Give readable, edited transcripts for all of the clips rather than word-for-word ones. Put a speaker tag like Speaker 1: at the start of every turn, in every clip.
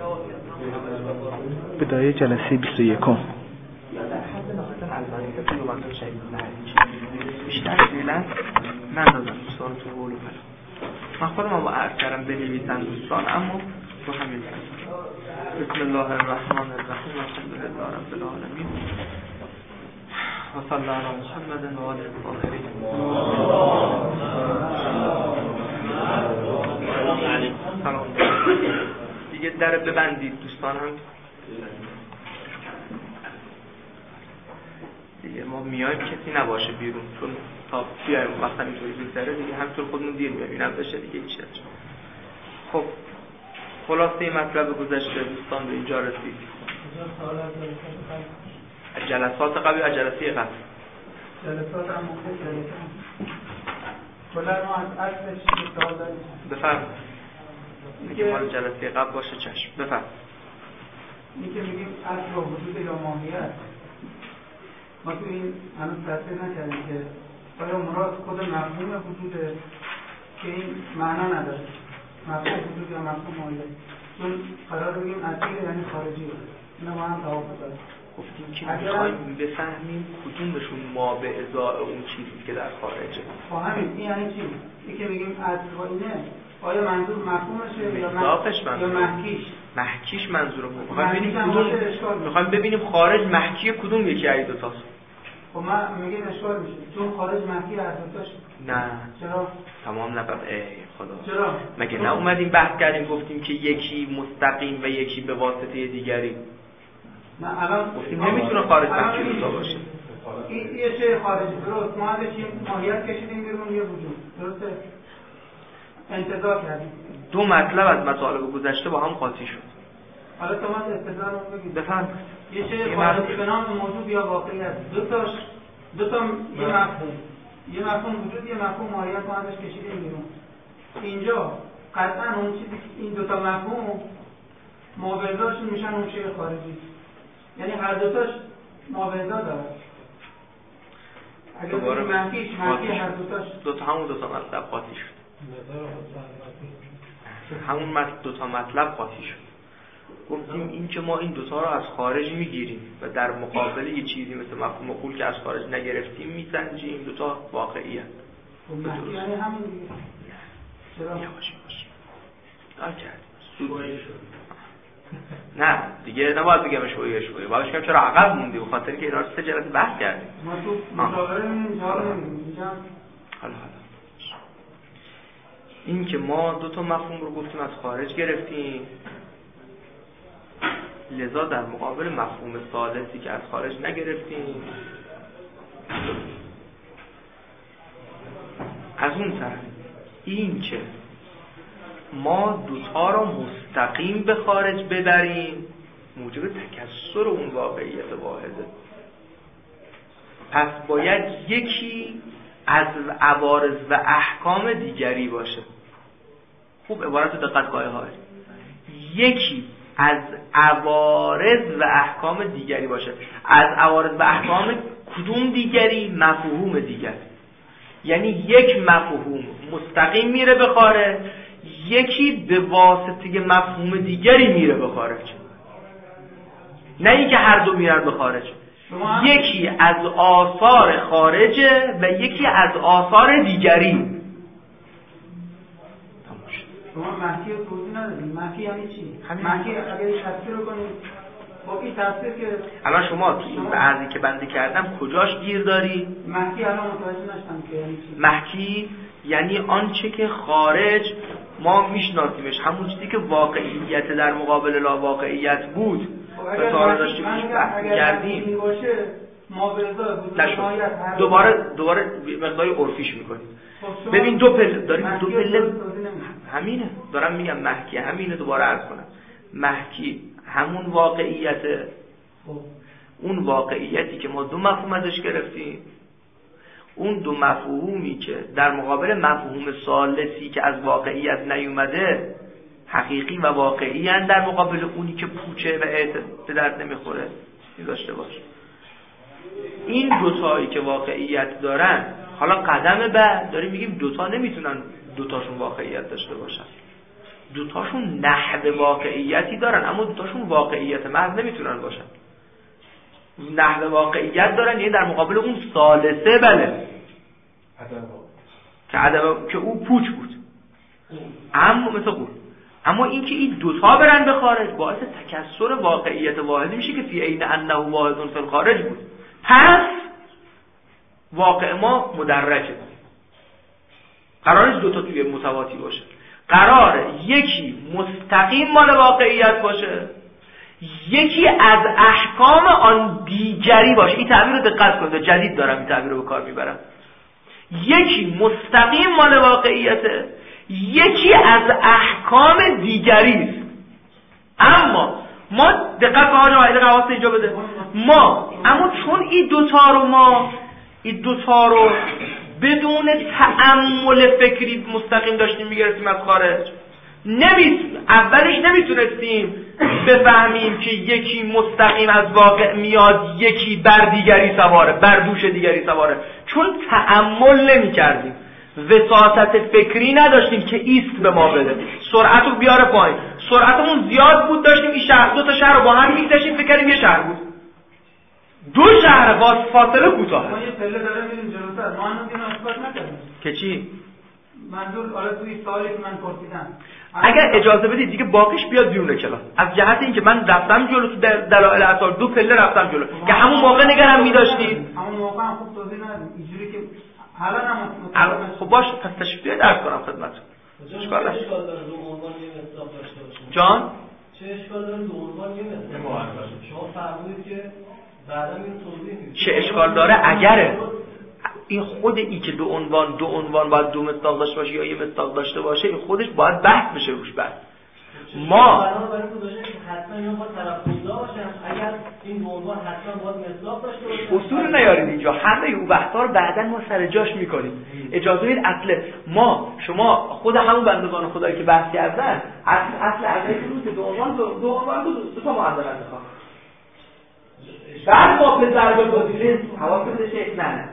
Speaker 1: بداية جلسه 21
Speaker 2: بیشتر فعلا ندادم دوستان تو قول و بلا. من خودم با عرض کردم بنویسن دوستان، اما تو همین بسم الله الرحمن الرحیم الحمدلله رب العالمین و صلی الله علی محمد و آله الطاهرین. سلام. دیگه در ببندید دوستان، هم دیگه ما میایم کسی نباشه بیرون، چون تا بیایم وقتا اینطوری بگذره دیگه همطور خودمون دیر میایم، اینم بشه دیگه هیچ نشه. خب خلاصه مطلب گذشته دوستان به اینجا رسید. جلسات قبل یا جلسه قبل؟
Speaker 3: جلسات هم مختلف کلا ما از اصلش سوال داریم.
Speaker 2: بفرمایید. میگه مال جلسه قبل باشه چشم. بفرمایید.
Speaker 3: اینکه میگیم اصل و وجود یا ماهیت، ما تو این هنوز تصویر نکردیم که آیا مراد خود مفهوم وجوده که این معنا نداره، مفهوم وجود یا مفهوم ماهیت، چون قرار بگیم اصلی یعنی خارجی، اینا با هم توافق داره.
Speaker 2: گفتیم که میخوایم بفهمیم کدومشون ما به ازای اون چیزی که در خارجه.
Speaker 3: خب همین این یعنی چی؟ این که میگیم اصل و اینه، آیا منظور مفهومشه یا
Speaker 2: محکیش منظورمون. میخوایم ببینیم خارج محکی کدوم یکی از دو تاست.
Speaker 3: خب ما میگیم اشکال میشه چون خارج محکی هر دو تاست.
Speaker 2: نه
Speaker 3: چرا؟
Speaker 2: تمام نبود. ای خدا.
Speaker 3: چرا؟
Speaker 2: مگه نه اومدیم بحث کردیم گفتیم که یکی مستقیم و یکی به واسطه دیگری.
Speaker 3: نه الان
Speaker 2: گفتیم نمیتونه خارج محکی دو تا باشه.
Speaker 3: این یه چیز خارجی درست، ما ازش ماهیت کشیدیم بیرون یه وجود. درسته؟ انتزاع کردیم.
Speaker 2: دو مطلب از مطالب گذشته با هم قاطی شد.
Speaker 3: حالا تو من استدلالمو بگید.
Speaker 2: بفرمایید.
Speaker 3: یه چیز خارجی به نام موجود یا واقعیت، دو تا یه مفهوم وجود، یه مفهوم ماهیت ما ازش کشیدیم بیرون. اینجا قطعا اون چیزی که این دو تا مفهوم ماورزاشون میشن اون چیز خارجی. یعنی هر دو تاش ماورزا داره. اگر منفی هر دو تاش
Speaker 2: همون دو تا مطلب قاطی شد. همون دو تا مطلب قاطی شد. گفتیم این که ما این دوتا رو از خارج میگیریم و در مقابل یه چیزی مثل مفهوم قول که از خارج نگرفتیم میسنجیم، این دوتا واقعی هست.
Speaker 3: یعنی همین دیگه. چرا؟
Speaker 2: یواش نه دیگه نباید بگم شویه باید بگم چرا عقب موندی، به خاطر که اینا رو 3 جلسه بحث کردیم.
Speaker 3: ما تو مشاوره میگیم
Speaker 2: حالا این که ما دو تا مفهوم رو گفتیم از خارج گرفتیم، لذا در مقابل مفهوم ثالثی که از خارج نگرفتیم، از اون طرف این که ما دوتا رو مستقیم به خارج ببریم موجب تکثر اون واقعیت واحده. پس باید یکی از عوارض و احکام دیگری باشه. خوب عبارت رو دقت کنید. یکی از عوارض و احکام دیگری باشه. از عوارض و احکام کدوم دیگری؟ مفهوم دیگر. یعنی یک مفهوم مستقیم میره به خارج، یکی به واسطه مفهوم دیگری میره به خارج. نه اینکه هر دو میرن به خارج. یکی از آثار خارجه و یکی از آثار دیگری.
Speaker 3: شما محکی رو توضیح ندادید. محکی یعنی چی؟ محکی اگر تفسیر رو کنید، خب این تفسیر که
Speaker 2: الان شما تو این بعضی که بنده کردم کجاش گیر داری؟
Speaker 3: محکی الان متوجه نشدم که یعنی چی.
Speaker 2: محکی یعنی آنچه که خارج ما میشناسیمش، همون چیزی که واقعیت در مقابل لا واقعیت بود و تا حالا داشتیم بحث کردیم. دوباره مقداری عرفیش میکنیم. ببین دو پله داریم، دو پله همینه، دارم میگم محکی همینه. دوباره عرض کنم محکی همون واقعیته، اون واقعیتی که ما دو مفهوم ازش گرفتیم، اون دو مفهومی که در مقابل مفهوم ثالثی که از واقعیت نیومده حقیقی و واقعی هستند، در مقابل اونی که پوچه و به درد نمیخوره داشته باش. این دوتایی که واقعیت دارن، حالا قدم بعد داریم میگیم دوتا نمیتونن دوتاشون واقعیت داشته باشن. دوتاشون نحو واقعیتی دارن، اما دوتاشون واقعیت محض نمیتونن باشن. نحو واقعیت دارن، یعنی در مقابل اون ثالثه بله که او پوچ بود، اما مثل قول. اما این که این دوتا برن به خارج باعث تکسر واقعیت واحدی میشه که فی عین انه واحد فی الخارج بود. پس واقع ما مدرجه، قرار نیست دوتا توی متواتی باشه، قراره یکی مستقیم مال واقعیت باشه، یکی از احکام آن دیگری باشه. این تعبیر رو دقت کنید، جدید دارم این تعبیر رو به کار میبرم. یکی مستقیم مال واقعیته، یکی از احکام دیگری است. اما ما دقت کنید حواس اینجا بده، اما چون این دوتا رو بدون تأمل فکری مستقیم داشتیم میگرفتیم از خارج، اولش نمیتونستیم بفهمیم که یکی مستقیم از واقع میاد، یکی بر دیگری سواره، بر دوش دیگری سواره، چون تأمل نمیکردیم، وساطت فکری نداشتیم که ایست به ما بده، سرعت رو بیاره پایین. سرعتمون زیاد بود، داشتیم این شهر دو تا شهر رو با هم می‌گذاشتیم، فکر کردیم یه شهر بود، دو شهر با فاصله کوتاه.
Speaker 3: ما یه پله داره میریم جلوتر، ما هنوز اینو اثبات نکردیم
Speaker 2: که چی؟
Speaker 3: منظور حالا توی سوالی که من پرسیدم،
Speaker 2: اگر اجازه بدید دیگه باقیش بیاد بیرون کلاس، از جهت اینکه من رفتم جلو تو دلایل اثار 2 پله رفتم جلو که همون موقع نگرم می‌داشتید،
Speaker 3: همون موقع هم خوب توضیح ندادید، اینجوری که حالا هم
Speaker 2: خب باشه، پس تشریح درس کنم خدمتتون. اشکال داره دو عنوان یه مصداق داشته باشه؟ جان
Speaker 4: چه اشکال داره دو عنوان یه مصداق باشه؟ شما فرمودید که بعدا اینو توضیح میدید.
Speaker 2: چه اشکال داره اگره این خود ای که دو عنوان باید دو مصداق داشته باشه یا یه مصداق داشته باشه، این خودش باید بحث بشه روش. بعد ما
Speaker 4: برای این گذاشته که حتما اینا باید تلفظ باشن، اگر این دو عنوان حتما باید مصداق داشته باشه.
Speaker 2: اصول نیارید اینجا، همه اون بحثا رو بعداً ما سر جاش میکنیم. اجازه بدید اصل شما خود همون بندگان خدایی که بحث کردن، اصل ازایی که دو عنوان دو تا معدل انتخاب، بعد ما به ضرب گزینه حواس بشه نه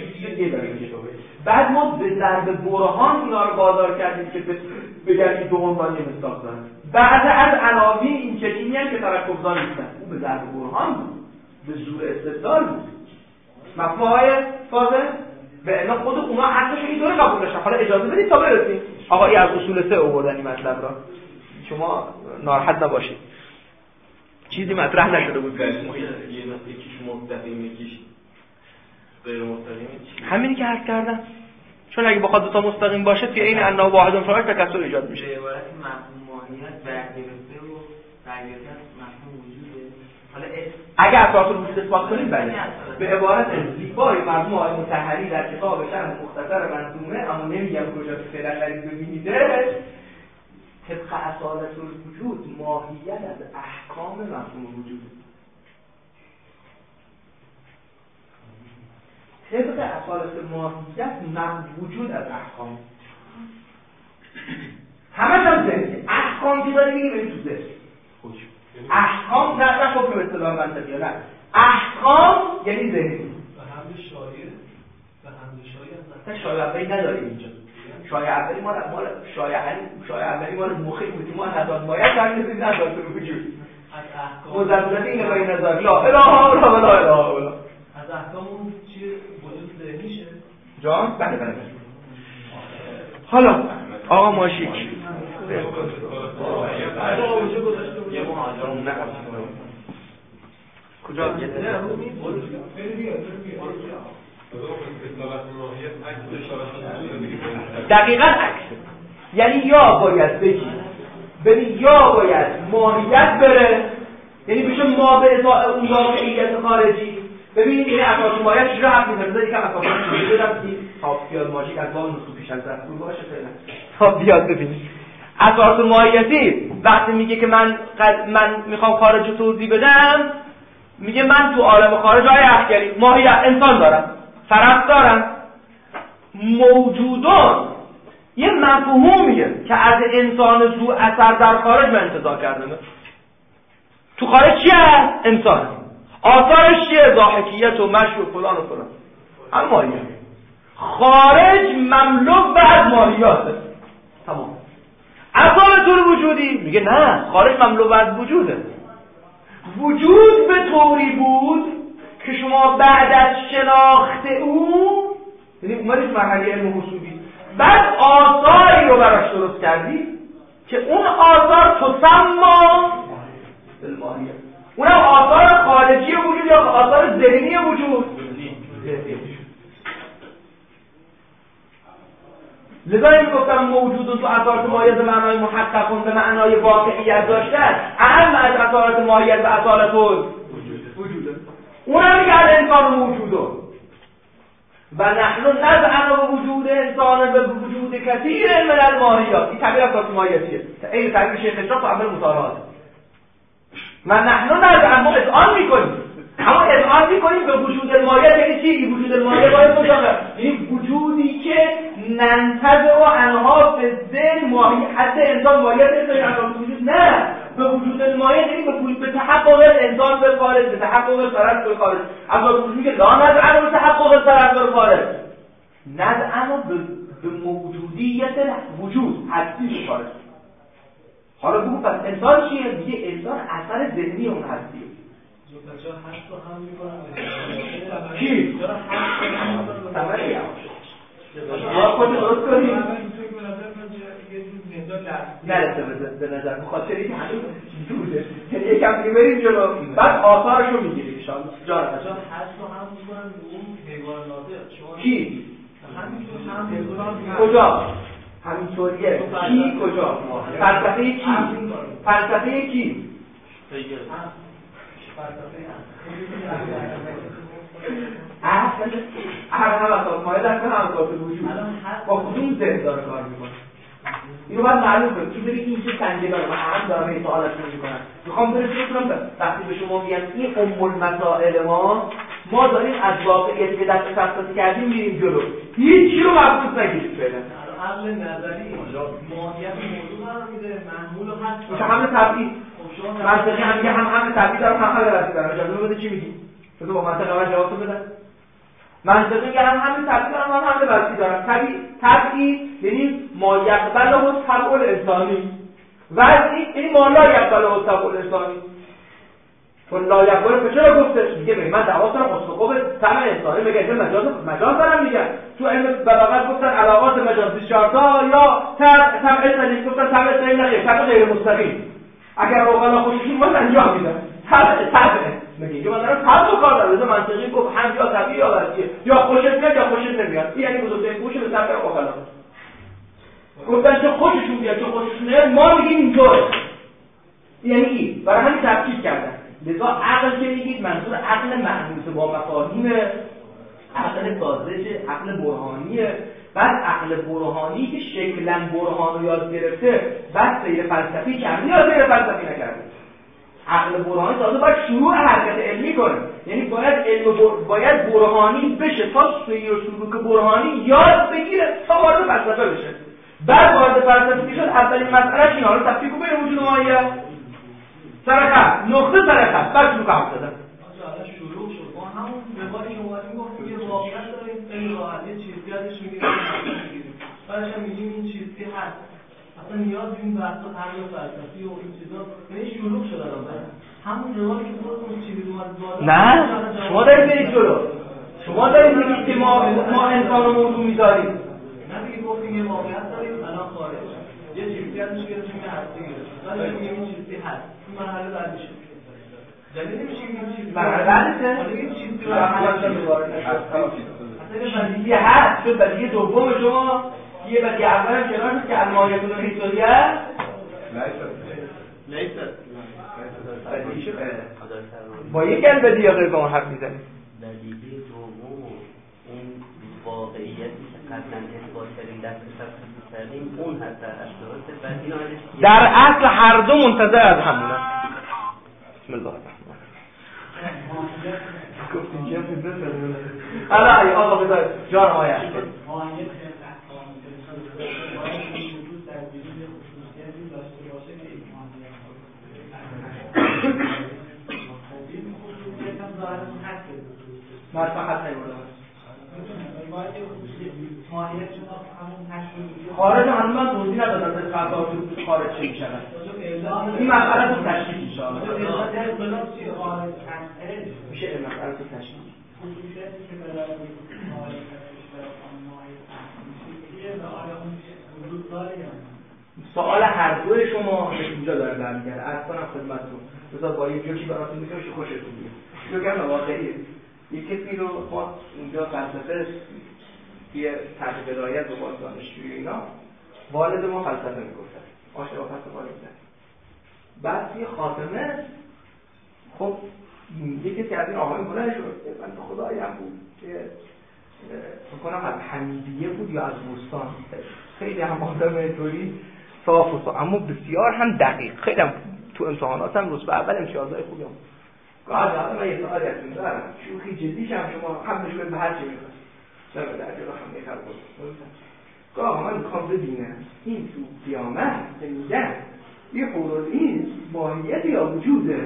Speaker 2: بعد ما به ضرب برهان اینا رو وادار کردیم که بگن این دو عنوان مصداق دارن. بعد از عناوین این چنینی هم که ترکب‌زا نیستن، اون به ضرب برهان بود، به زور استدلال بود. مفهوم‌های فاضل به انا خود اونا حتیش اینطوری قبول داشتن. حالا اجازه بدید تا برسیم. آقا این از اصول 3 آوردن این مطلب را، شما ناراحت نباشید، چیزی مطرح نشده بود.
Speaker 5: یکیش مستقیم یکیش غیر مستقیم،
Speaker 2: همینی که عرض کردم. چون اگه بخواد دو تا مستقیم باشه توی این انه واحد فرق تکسر ایجاد میشه.
Speaker 6: به عبارت مفهوم ماهیت برگرفته و برگرفته مفهوم وجوده. حالا
Speaker 2: اگه اساس الوجود اثبات کنید بله. به عبارت زیبای مرحوم آقای مطهری در کتاب شرح مختصر منظومه، اما نمیگم کجا فعلا دارید ببینیدش، طبق اساس الوجود ماهیت از احکام مفهوم وجوده. طبق اساس ماهیت وجود از احکام، همش هم ذهنیه. احکام که داری میگی برید تو ذهن. احکام نه حکم اصطلاح منطقی، نه احکام یعنی ذهنی.
Speaker 4: به حمد شایع
Speaker 2: نه شایع اولی نداریم اینجا. شایع اولی مال شایع اولی مخی بودیم، ما نداد باید برمی‌دیم نداد وجود
Speaker 4: از احکام
Speaker 2: مزدد این غیر نظر لا اله الا الله.
Speaker 4: از احکام اون چیه وجود ذهنیشه
Speaker 2: جان؟ بله. حالا آقا ماشیک کجا؟ دقیقاً عکس. یعنی یا باید بگی یا باید ماهیت بره، یعنی بشه ما به ازای اون واقعیت خارجی. ببینید این اساس ماهیت چجوری حرف می‌زنه؟ یکم اساس ماهیت بدم که تا بیاد ماژیک از وام نسخه پیش از دستور باشه فعلا. تا بیاد ببینید. اساس ماهیتی وقتی میگه که من میخوام خارج رو توضیح بدم، میگه من تو عالم خارج های اخگری ماهیت انسان دارم، فرد دارم، موجودان یه مفهومیه که از انسان زو اثر در خارج من انتزاع کردم. تو خارج چی هست؟ انسان. آثارش چیه؟ ضاحکیت و مشی و فلان و فلان. هم ماهیت. خارج مملو به از ماهیاته. تمام.
Speaker 7: اصالت الوجودی میگه نه، خارج مملو از وجوده. وجود به طوری بود که شما بعد از شناخت او، یعنی اومدید مرحله علم حصولی، بعد آثاری رو براش درست کردی که اون آثار تسمى بالماهیت، اونم آثار خارجی وجود یا آثار ذهنی وجود. لذا این گفتم موجود تو اثارات ماهیت به معنای محققون به معنای واقعیت داشتن اهم از اثارات ماهیت و اصالت وجوده. اونم میگه انسان موجوده و نحن نزعم به وجود انسان به وجود کثیر من الماهیات. این تعبیر اثارات ماهیتیه، این تعبیر شیخ اشراف و اول مطالعات. و نحن نزعم، ما اذعان میکنیم، اما اذعان میکنیم به وجود الماهیت. یعنی چی؟ وجود الماهیت باید باشه این وجودی که ننتظر و انها به ذهن ماهیت انسان ماهیت انسان وجود، نه به وجود الماهیت، یعنی به تحقق انسان به خارج، به تحقق طرف به خارج. اما وجودی که لا نزعم به تحقق طرف به خارج، نزعم به موجودیت وجود هستی به خارج. حالا بگو پس انسان چیه؟ میگه انسان اثر ذهنی اون هستیه. کی؟ تمام خود درست کنیم نرسه به نظر بخاطر اینکه هنوز دوده، یعنی یکم دیگه بریم جلو بعد آثارشو میگیریم انشاءالله. جان
Speaker 4: هست رو هم میکنن به اون حیواناته.
Speaker 7: کی؟
Speaker 4: همینطور
Speaker 7: کجا؟ همینطوریه. کی کجا؟ فلسفه کی؟ فلسفه کی؟ هر اصالت ماهیت هست، هم اصالت وجود با کدوم ذهن داره کار میکنه. اینو باید معلوم کنید. چون بگید این چه سنجه داره، من هم دارم این سوالتون میکنم. میخوام برسیم کنم وقتی به شما میگم این المسائل ما داریم از واقعیتی که دست تحصیل کردیم میریم جلو، هیچی رو مبسوط نگیرید فعلا.
Speaker 4: عقل نظری ماهیت موضوع قرار میده، محمول و هست
Speaker 7: میشه همه تبعید منطقی هم میگه همه تبعید دارم، همه غلطی دارم. اجازه بده چی میگی؟ بذار با منطق اول جواب بدم. منطقی میگه همه تبعید دارم، همه غلطی دارم. تبعید یعنی ما یقبله طبع الانسانی، وضعی یعنی ما لا یقبله طبع الانسانی. چون لا یقبله چرا گفتش؟ میگه من دعوا دارم اسقوط طبع انسانی، میگه این مجاز دارم میگن. تو علم بلاغت گفتن علاقات مجازی 4 تا یا طبع انسانی، گفتن طبع انسانی نه، طبع غیر مستقیم. اگر اوغلا خوششون باید انجام میدن طبع میگه من دارم طبع کار دارم. لذا منطقی گفت هم یا طبیعی یا غلطیه، یا خوشت میاد یا خوشت نمیاد. این یعنی بزرگترین گوش به طبع اوغلا. گفتن چه خوششون بیاد چه خوششون نمیاد، ما میگیم اینطوره. یعنی این برای همین تفکیک کردن. لذا عقل که میگید منظور عقل معنوس با مفاهیم، عقل سازش، عقل برهانیه. بعد عقل برهانی که شکلا برهان رو یاد گرفته، بعد سیر فلسفی کرده یا سیر فلسفی نکرده. عقل برهانی تازه باید شروع حرکت علمی کنه، یعنی باید برهانی بشه تا سیر و سلوک برهانی یاد بگیره تا وارد فلسفه بشه. بعد وارد فلسفه که شد اولین مسئله اینا رو تفکیک کنه بین وجود ماهیت سرخط نقطه سرخط بعد شروع کار دادن.
Speaker 4: شروع شد با همون روایی که اومدیم گفتیم یه واقعیت داریم، خیلی راحت یه چیزی ازش میگیریم بعدش هم میگیم این چیزی هست. اصلا نیاز به این بحثا طرح فلسفی و این چیزا یعنی شروع شد الان. همون روایی که خودمون چیزی اومد بالا.
Speaker 7: نه شما دارید برید جلو. شما دارید میگید که ما انسان رو موضوع میذاریم.
Speaker 4: نه دیگه گفتیم یه واقعیت داریم الان خارج. یه چیزی ازش گرفتیم که هستی گرفت. بعد میگیم این چیزی هست. این مرحله بعدی شد. دلیل نمیشه این چیزی
Speaker 7: مرحله
Speaker 4: این چیزی
Speaker 7: بدیهی هست. شد بدیهی دوم شما یه بدیهی اول هم کنار شد که الماهیت و هیستوری هست.
Speaker 5: لیست
Speaker 7: بدیهی شد با یک از بدیهی غیر با اون حرف میزنیم.
Speaker 6: بدیهی دوم اون واقعیتی که قبلا اثبات کردیم دست کردیم اون هست در اشتراط بعد اینا
Speaker 7: در اصل هر دو منتظر از همونه. بسم الله الرحمن الرحیم. گفتیم که بفرمایید. حالا ای آقا بذار جان آیه. مرفع حتی
Speaker 4: ماهیت شما همون نشون
Speaker 7: خارج هنوز من توضیح ندادم در قطعات خارج چه میشن. این مسئله تو تشکیل ان شاء الله میشه این مسئله تو تشکیل. سوال هر دوی شما اینجا داره برمیگرده. اصلا خدمتتون بذار با یه جوکی براتون میگم که خوشتون بیاد. میگم واقعیه. یک کسی رو ما اینجا فلسفه یه تحت هدایت به باز دانشجوی اینا والد ما فلسفه میگفتن. عاشق والد. بعد یه خاتمه خب یه کسی از این آقایون بلند شد. من خدایم بود که فکر کنم از حمیدیه بود یا از بوستان. خیلی هم آدم اینطوری صاف و صاف اما بسیار هم دقیق. خیلی هم تو امتحاناتم روز به اول امتیازهای خوبی هم. گاهی من یه سوالی ازتون دارم. شوخی جدیش هم شما هم نشون به هر چی میخواد. در جلو هم میخواد بود. گاه من میخوام ببینم این تو قیامت که میگن یه حورالعین ماهیت یا وجوده.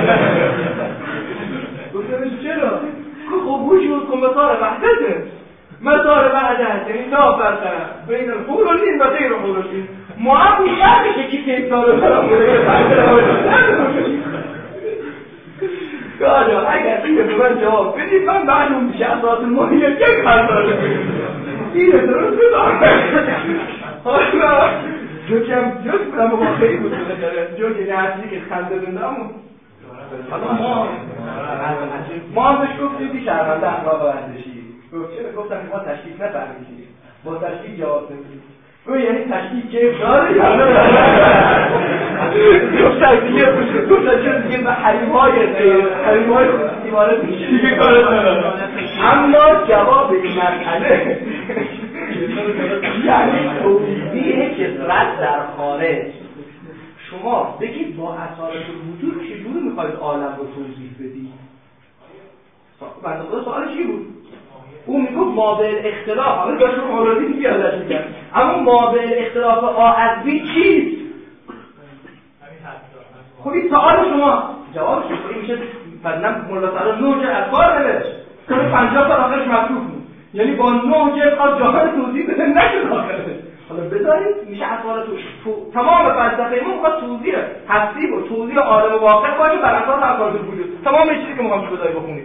Speaker 7: گفتم چرا؟ خب وجود کن مثال وحدته. مثال وحدت یعنی لا فرق بین الحورالعین و غیر الحورالعین. ما هم میشه که تکرار دارم گاهی اگر دیگه به من جواب بدید من معلوم میشه اساس ماهیت یک خلطاره اینه درست بدارم. حالا جوکم جوک بودم با خیلی بود جوک نهتی که خنده بندم حالا ما هم بهش گفتیم بی شرمنده اخلاق ورزشی گفتم که ما تشکیک نفرمیشیم با تشکیک جواب نمیدیم یعنی تشکیک کیف داره گفتن دیگه به حریم‌های خصوصی وارد میشه دیگه کار نداره. اما جواب این مسئله یعنی توضیح کثرت در خارج. شما بگید با اصالت وجود چجوری میخواید عالم رو توضیح بدید؟ بنده سوال چی بود؟ اون میگفت مابعد اختلاف حالا داشت رو مورادی بیادش میگن اما مابعد اختلاف آ از بی چیست؟ خب این سوال شما جواب شما میشه فرنم مولا تعالی 9 جه از کار نوشت که 50 تا آخرش مطلوب بود یعنی با 9 جه خواست جاهر توضیح بده نشد آخرش. حالا بذارید میشه اصلا تو تمام فلسفه ما میخواد توضیح هستی و توضیح عالم واقع باشه بر اساس اصالت وجود. تمام چیزی که میخوام بذاری بخونید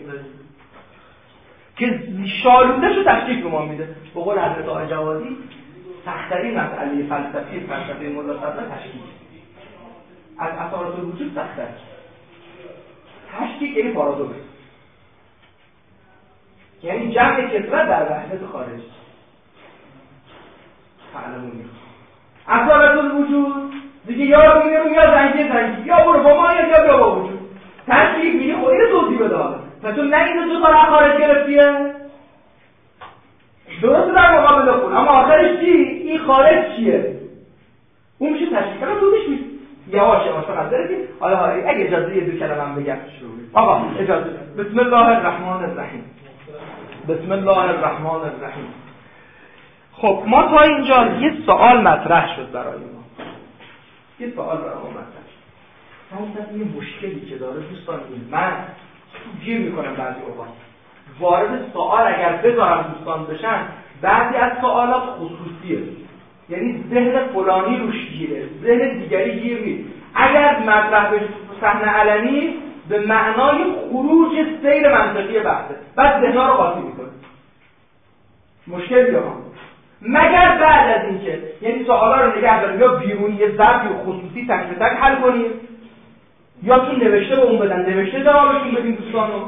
Speaker 7: که شالودش رو تشکیک به ما میده. به قول حضرت آقای جوادی سخت‌ترین مسئله فلسفه مولا صدر تشکیک از اصالت وجود سخت‌تر. تشکیک یعنی پارادوکس یعنی جمع کثرت در وحدت خارج. تعلمونی اصالت وجود دیگه یا میگم یا زنگی یا برو با ما یا با وجود. تشکیک میگه خب اینو توضیح بده پس تو نه اینو دو تا خارج گرفتیه درست در مقابل خون اما آخرش چی؟ این خارج چیه؟ اون میشه تشکیک کنم توضیح میشه یواش فقط دارید. حالا اگه اجازه یه دو کلمه من بگم آقا اجازه. بسم الله الرحمن الرحیم. بسم الله الرحمن الرحیم. خب ما تا اینجا یه سوال مطرح شد برای ما. یه سوال برای ما مطرح شد. همون یه مشکلی که داره دوستان این من گیر میکنم بعضی اوقات وارد سوال اگر بذارم دوستان بشن بعضی از سوالات خصوصیه یعنی ذهن فلانی روش گیره ذهن دیگری گیر نیست. اگر مطرح بشه صحنه علنی به معنای خروج سیر منطقی بحثه بعد ذهن‌ها رو قاطی میکنه. مشکلی ها مگر بعد از اینکه یعنی سوالا رو نگه داریم یا بیرونی یه ظرفی و خصوصی تک به تک حل کنیم یا تو نوشته به اون بدن نوشته جوابشون بدیم دوستانو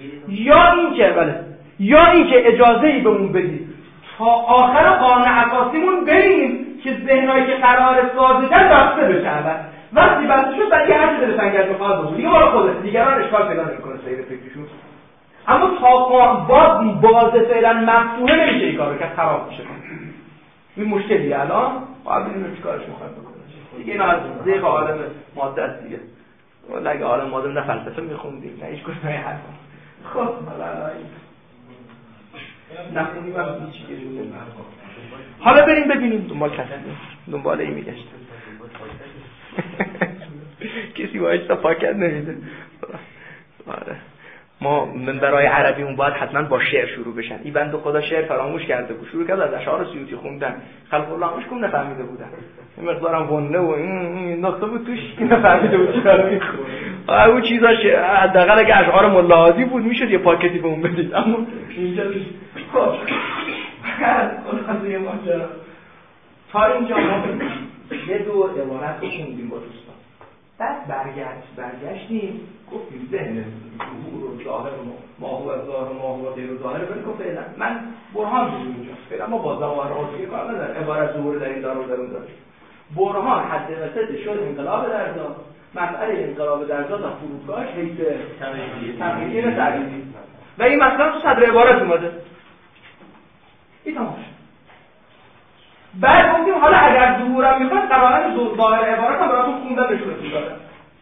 Speaker 7: یا اینکه اجازه‌ای به اون بدید تا آخر قانون اساسیمون بریم که ذهنایی که قرار سازیدن بسته بشن وقتی بسته شد بعد هر چیزی سنگرد می‌خواد بود دیگه برای خودت دیگران اشکال پیدا نمی‌کنه سیر فکرشون. اما تا باز فعلا مفتوحه نمیشه این کارو که خراب میشه. این مشکلیه الان باید ببینیم چیکارش می‌خواد بکنه دیگه. اینا از ذیق عالم ماده است دیگه. ولی اگه عالم ماده نه فلسفه می‌خوندیم نه هیچ کاری حرف. خب نخونیم هم هیچ چیزی نمی‌کنه. حالا بریم ببینیم دنبال این میگشت. کسی باید تا پاکت نمیده. آره
Speaker 2: ما منبرای عربی اون باید حتما با شعر شروع بشن. این بنده خدا شعر فراموش کرده بود، شروع کرد از اشعار سیوطی خوندن. خلق الله همش کم نفهمیده بودن، این مقدارم غنه و این نقطه بود توش، این نفهمیده بود چی کارو میکنه. اون چیزاش حداقل اگه اشعار ملاحظی بود میشد یه پاکتی به اون بدید، اما اینجا خب خلاصه ماجرا تا اینجا ما یه دور عبارت رو خوندیم با دوستان. بعد برگشتیم گفتیم ذهن ظهور و ظاهر و ماهو از ظاهر و ماهو و غیر ظاهر ولی که فعلا من برهان دیدیم اینجا، فعلا ما با ظواهر عرفی کار نداریم، عبارت ظهور در این دار و در اون دار. برهان حد وسط شد انقلاب درزا، مسئله انقلاب درزا تا فرودگاهش حیث تقریبی تعریفی و این مثلا تو صدر عبارت اومده. این تمام شد. بعد گفتیم حالا اگر ظهورم میخواد قرارن ظاهر عبارت هم براتون خوندن نشون میدادم.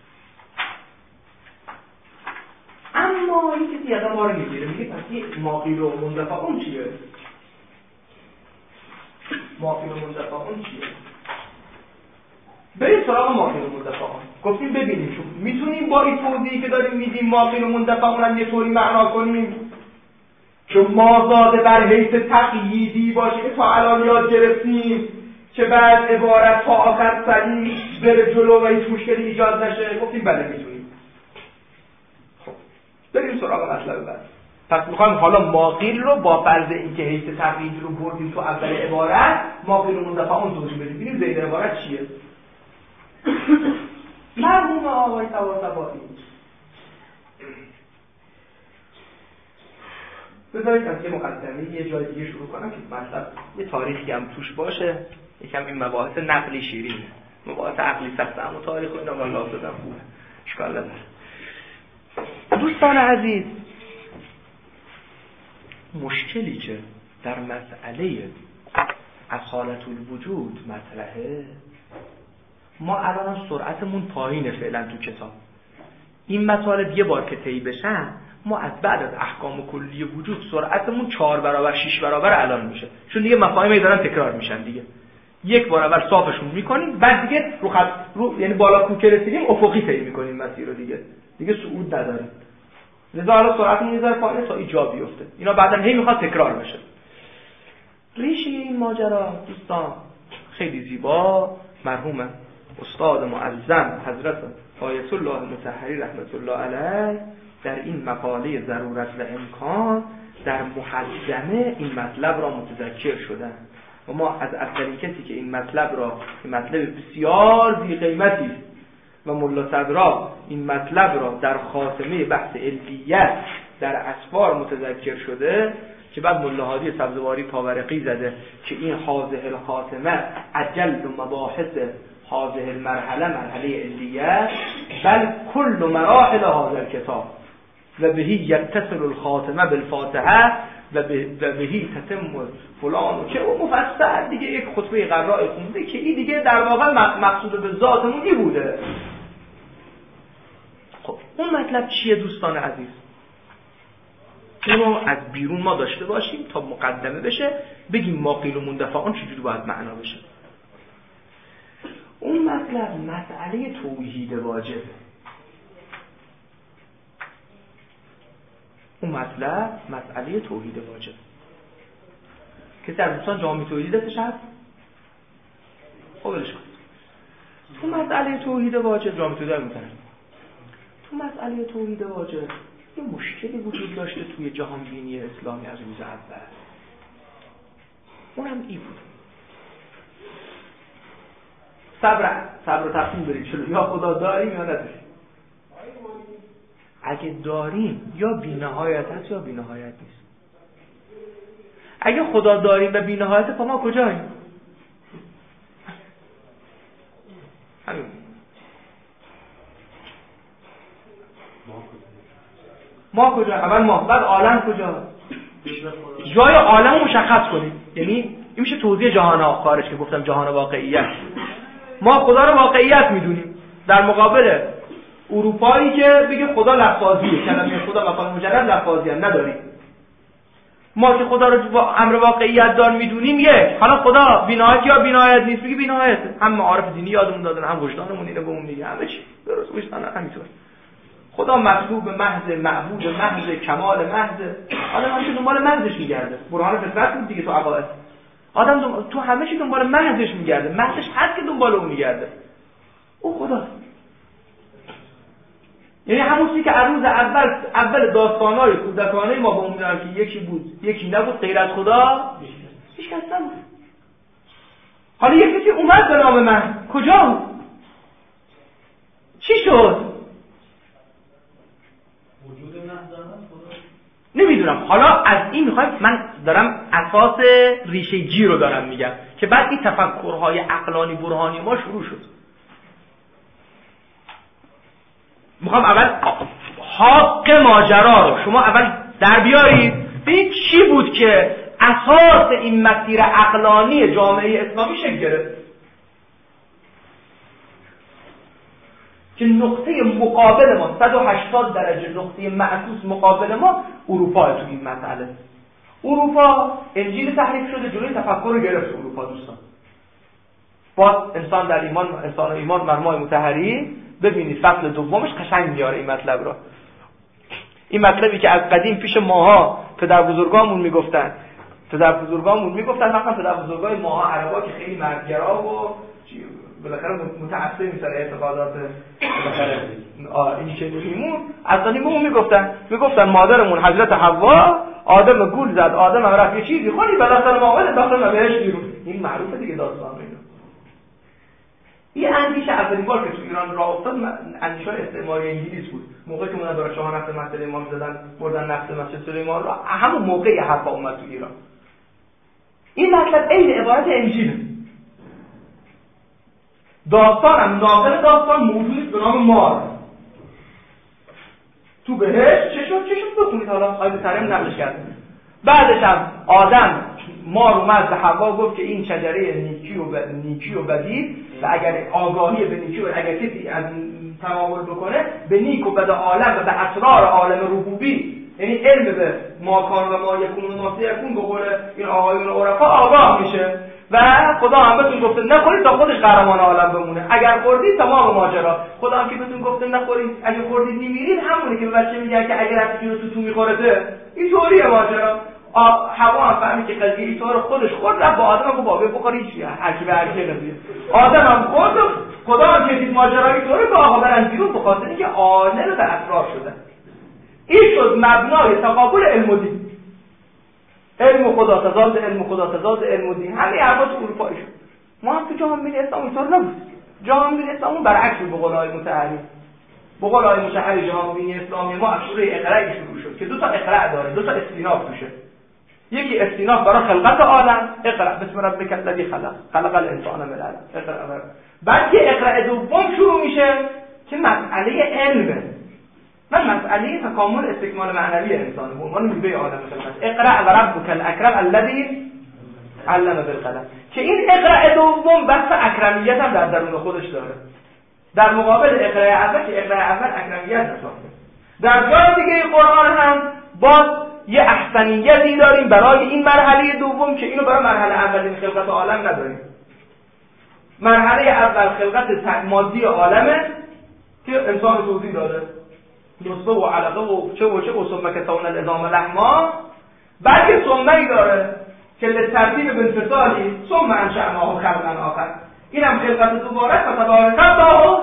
Speaker 2: اما این کسی از ما رو میگیره میگه پس یه ماقیل و منتفعون چیه؟ ماقیل و منتفعون چیه؟ بریم سراغ ماقیل و منتفعون. گفتیم ببینیم شو میتونیم با این توضیحی که داریم میدیم ماقیل و منتفعون هم یه طوری معنا کنیم که مازاده بر حیث تقییدی باشه که تا الان یاد گرفتیم که بعد عبارت تا آخر سریع بره جلو و هیچ مشکلی ایجاد نشه. گفتیم بله میتونیم. خب بریم سراغ مطلب بعد. پس میخوایم حالا ماقیل رو با فرض اینکه حیث تقییدی رو بردیم تو اول عبارت ماقیل رو منتفعون توضیح بدیم. ببینیم زید عبارت چیه. مرحوم آقای طباطبایی بذارید از یه مقدمه یه جای دیگه شروع کنم که مطلب یه تاریخی هم توش باشه، یکم این مباحث نقلی شیرینه، مباحث عقلی سخته اما تاریخ و اینا والله دادم خوبه، اشکال نداره. دوستان عزیز، مشکلی که در مسئله اصالت الوجود مطرحه، ما الان سرعتمون پایینه فعلا تو کتاب. این مطالب یه بار که طی بشن ما از بعد از احکام کلی وجود سرعتمون 4 برابر 6 برابر الان میشه، چون دیگه مفاهیمی دارن تکرار میشن دیگه. یک بار اول صافشون میکنیم، بعد دیگه رو خط رو یعنی بالا کوکه رسیدیم افقی طی میکنیم مسیر رو، دیگه صعود نداریم. لذا حالا سرعتمون یه ذره پایینه تا ایجا بیفته. اینا بعداً هی میخواد تکرار بشه. ریشه این ماجرا دوستان خیلی زیبا مرحوم استاد معظم حضرت آیت الله مطهری رحمت الله علیه در این مقاله ضرورت و امکان در مقدمه این مطلب را متذکر شدن و ما از اولین کسی که این مطلب را که مطلب بسیار ذی قیمتی است و ملا صدرا این مطلب را در خاتمه بحث علیت در اسفار متذکر شده که بعد ملا هادی سبزواری پاورقی زده که این حاضح الخاتمه اجل مباحث حاضح المرحله مرحله علیت بل کل مراحل هذا الكتاب و بهی یتصل الخاتمه بالفاتحه و بهی تتم فلان و چه و مفصل دیگه یک خطبه قراء خونده که این دیگه در واقع مقصود به ذاتمون این بوده. خب اون مطلب چیه دوستان عزیز؟ اینو از بیرون ما داشته باشیم تا مقدمه بشه بگیم ما قیل و مندفعان چجوری باید معنا بشه. اون مطلب مسئله توحید واجبه. اون مطلب مسئله توحید واجب. کسی از دوستان جامعه توحید دستش هست؟ خب بلش کن. تو مسئله توحید واجب جامعه توحید میتونه. تو مسئله توحید واجب یه مشکلی وجود داشته توی جهان بینی اسلامی از روز اول. اونم این بود. صبر و تقسیم برید چلو یا خدا داریم یا نداریم. اگه داریم یا بی‌نهایت هست یا بی‌نهایت نیست. اگه خدا داریم و بی‌نهایت پا ما کجاییم؟ همین. ما کجا؟ اول ما، بعد عالم کجا؟ جای عالم رو مشخص کنیم. یعنی این میشه توضیح جهان خارج که گفتم جهان واقعیت. ما خدا رو واقعیت میدونیم در مقابل اروپایی که بگه خدا لفاظیه، کلمه خدا مفهوم مجرد لفاظی هم نداریم. ما که خدا رو با امر واقعیت دار میدونیم یک. حالا خدا بی‌نهایت یا بی‌نهایت نیست، بگی بی‌نهایت. هم معارف دینی یادمون دادن، هم وجدانمون اینو بهمون میگه، همه چی درست وجدان همینطور.
Speaker 7: خدا مطلوب محض، معبود محض، کمال محض. آدم همیشه دنبال محضش میگرده. برهان فطرت بود دیگه تو عقاید. آدم تو همه چی دنبال محضش میگرده. محضش هست که دنبال اون میگرده. او خداست. یعنی همون چیزی که عروض اول داستان‌های کودکانه ما به اون میگن که یکی بود یکی نبود غیر از خدا هیچ کس نبود. حالا یکی که اومد به نام من کجا بود؟ چی شد؟
Speaker 4: وجود نهضت خدا
Speaker 7: نمیدونم. حالا از این میخوایم، من دارم اساس ریشه جی رو دارم میگم که بعد این تفکرهای عقلانی برهانی ما شروع شد. میخوام اول حق ماجرا رو شما اول در بیارید ببینید چی بود که اساس این مسیر عقلانی جامعه اسلامی شکل گرفت که نقطه مقابل ما 180 درجه نقطه معکوس مقابل ما اروپا تو این مسئله. اروپا انجیل تحریف شده، جلوی تفکر رو گرفت اروپا. دوستان باز انسان در ایمان، انسان و ایمان مرمای مطهری، ببینید فصل دومش قشنگ میاره این مطلب رو. این مطلبی که از قدیم پیش ماها پدر بزرگامون میگفتن مثلا پدر بزرگای ماها عربا که خیلی مردگرا و بالاخره متعصب میشن اعتقادات بالاخره این شکلیمون از قدیممون میگفتن مادرمون حضرت حوا آدم گول زد، آدم هم رفت یه چیزی خونی بالاخره ما داخل بهش بیرون. این معروفه دیگه داستان اینو. این اندیشه اولین بار که تو ایران راه افتاد اندیشه استعماری انگلیس بود. موقعی که اونا برای شاه نفت مسجد امام زدن بردن نفت مسجد سلیمان را، همون موقعی حرفا اومد تو ایران. این مطلب عین عبارت انجیل. داستانم ناقل داستان موجودی به نام مار. تو بهش چه شد بکنید حالا آیه ترم نقلش کرد. بعدش هم آدم مار اومد به حوا گفت که این شجره نیکی و بدی و اگر آگاهی به نیکی و اگر کسی از تمامل بکنه به نیک و بد عالم و به اسرار عالم ربوبی، یعنی علم به ماکان و ما یکون و ما سیکون به قول این آقایون عرفا آگاه میشه و خدا هم بهتون گفته نخورید تا خودش قهرمان عالم بمونه. اگر خوردید تمام ماجرا. خدا هم که بهتون گفته نخورید، اگر خوردید میمیرید، همونه که به بچه میگه که اگر از جون تو میخورده. این طوریه ماجرا. هوا هم فهمید که قضیه اینطور خودش خورد رفت با آدم هم بابه بخوری چیه هرکی به هرکی قضیه آدم هم خورد. خدا هم که دید ماجرا اینطوره که آقا برن بیرون به خاطر اینکه عالم به اسرار شدن. این شد مبنای تقابل علم و دین. علم خدا تضاد علم خدا تضاد علم و دین. همین حرفا تو اروپا شد. ما هم تو جامعه اسلام اینطور نبود. جامعه اسلام برعکس به قول آقای متحری. به قول آقای متحری جامعه اسلامی ما از سوره اقرا شروع شد که دو تا اقرا داره، دو تا استیناف توشه. یکی استیناف برای خلقت عالم، اقرا بسم ربک الذی خلق الانسان من علق. اقرا. بعد که اقرا دوم شروع میشه که مسئله علمه. من مسئله تکامل استکمال معنوی انسان به عنوان میوه عالم خلقت. اقرا و ربک الاکرم الذی علم بالقلم. که این اقرا دوم بحث اکرمیت هم در درون خودش داره. در مقابل اقرا اول که اقرا اول اکرمیت نساخته. در جای دیگه قرآن هم باز یه احسنیتی داریم برای این مرحله دوم که اینو برای مرحله اول خلقت عالم نداریم. مرحله اول خلقت مادی عالمه که انسان توضیح داده. نطفه و علقه و چه و ثم کسون العظام لحما. بعد که ثمه‌ای داره که لترتیب بانفصالی ثم انشأناه خلقا آخر. اینم خلقت دوباره فتبارک الله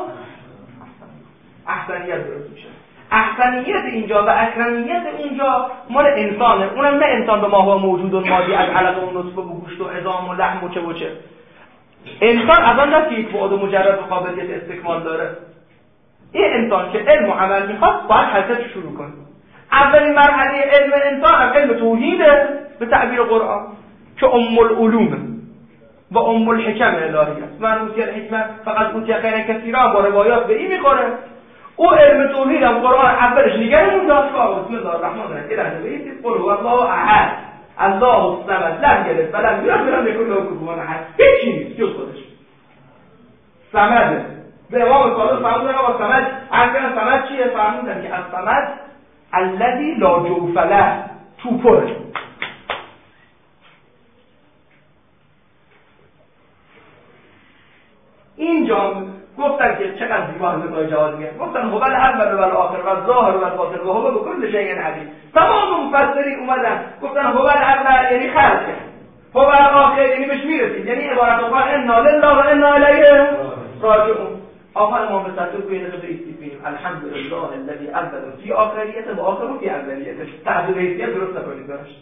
Speaker 7: احسنیت درست میشه. احسنیت اینجا و اکرمیت اونجا مال انسانه. اونم نه انسان به ما هو موجود و مادی از علقه و نطفه و گوشت و عظام و لحم و چه. انسان از آن دست که یک بعد مجرد و قابلیت استکمال داره. این انسان که علم و عمل میخواد باید حرکتش شروع کنه. اولین مرحله علم انسان هم علم توحیده به تعبیر قرآن که ام العلومه و ام الحکم الهی است. من اوتی الحکمت فقط اوتی خیر کثیرا با روایات به این میخوره. او علم توحید هم قرآن اولش نگرمون داشت که بسم الله الرحمن الرحیم الهی بایید قل هو الله احد الله الصمد لم یلد ولم یولد ولم یکن له کفوا احد. هیچی نیست جز خودش. صمد. به امام صادق فرمودن با صمد اصلا صمد چیه؟ فرمودن که از صمد الذی لا جوف له توپر. اینجا گفتن که چقدر محققای جهاد میگن گفتن هو الاول و الاخر و الظاهر و الباطن و هو بكل شیء علیم. تمام مفسرین اومدن گفتن هو الاول یعنی خلق، هو الاخر یعنی بهش میرسید، یعنی عبارت آخر انا لله و انا الیه راجعون. آخر ما به تطور بین خود استیفیم الحمدلله الذی اول فی آخریت و آخر فی اولیت. تعبیر حیثیت درست نکنید براش.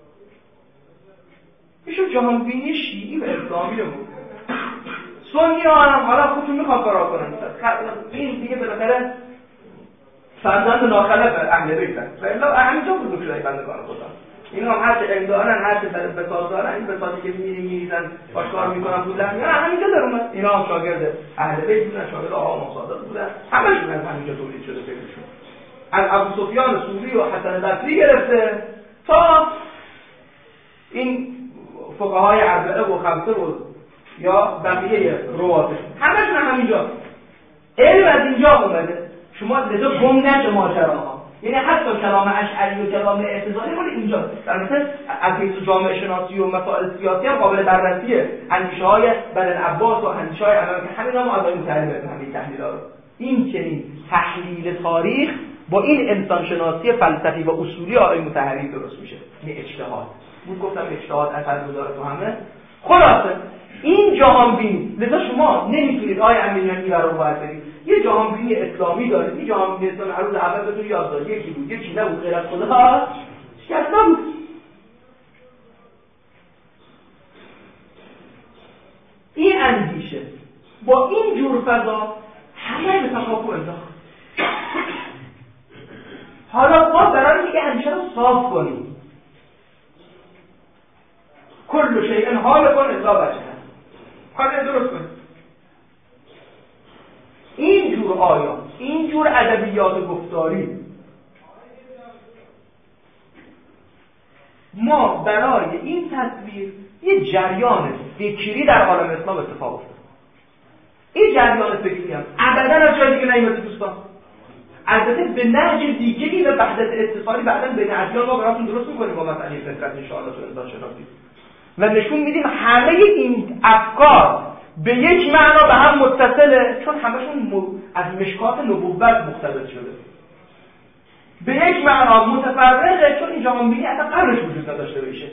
Speaker 7: میشه جهانبینی شیعی و اسلامی رو بود. سنی ها هم حالا خودتون میخواد کارا کنن، این دیگه بالاخره فرزند ناخلف اهل بیتن و الا همینجا بزرگ شده بندگان خدا. این هم هر چه علم دارن، هر چه بساط دارن، این بساطی که میریزن باشکار میکنن بود در میان همینجا در اومد. اینا هم شاگرد اهل بیت بودن، شاگرد آقا مصادق بودن، همشون از همینجا تولید شده فکرشون. از ابو سفیان سوری و حسن بصری گرفته تا این فقهای اربعه و خمسه و یا بقیه رواتش همشون همینجا. علم از اینجا اومده. شما لذا گم نشه ماجراها. یعنی حتی کلام اشعری و کلام اعتزالی مال اینجا. در مثل از حیث جامعه شناسی و مسائل سیاسی هم قابل بررسیه. اندیشه‌های بن العباس و اندیشه‌های علامه که همینا ما آقای متحری همین تحلیل‌ها رو. این چنین تحلیل تاریخ با این انسان شناسی فلسفی و اصولی آقای متحری درست میشه. این اجتهاد. بود گفتم اجتهاد اثر گذاره تو همه. خلاصه این جهانبینی، لذا شما نمیتونید امیرانی رو باید برید. یه جهانبینی اسلامی دارید، این جهانبینی اسلامی عروض اول بهتون یاد داد، یکی بود، یکی نبود، غیر از خدا شکسته بود. این اندیشه با این جور فضا همه به تفاکر انداخت. حالا ما برای اینکه اندیشه رو صاف کنیم، کل شیء حال کن الا وجهه، حالا درست کنیم. این جور آیات، این جور ادبیات گفتاری ما برای این تصویر یه جریان فکری در عالم اسلام اتفاق افتاد. این جریان فکری هم ابدا از جایی دیگه نیامده دوستان. البته به نهج دیگه‌ای و وحدت اتصالی بعداً بین ادیان ما براتون درست می‌کنیم با مسئله فطرت ان شاء الله تو انسان شناسی و نشون میدیم همه این افکار به یک معنا به هم متصله، چون همشون از مشکات نبوت مقتبس شده. به یک معنا متفرقه، چون این جهانبینی اصلا قبلش وجود نداشته باشه.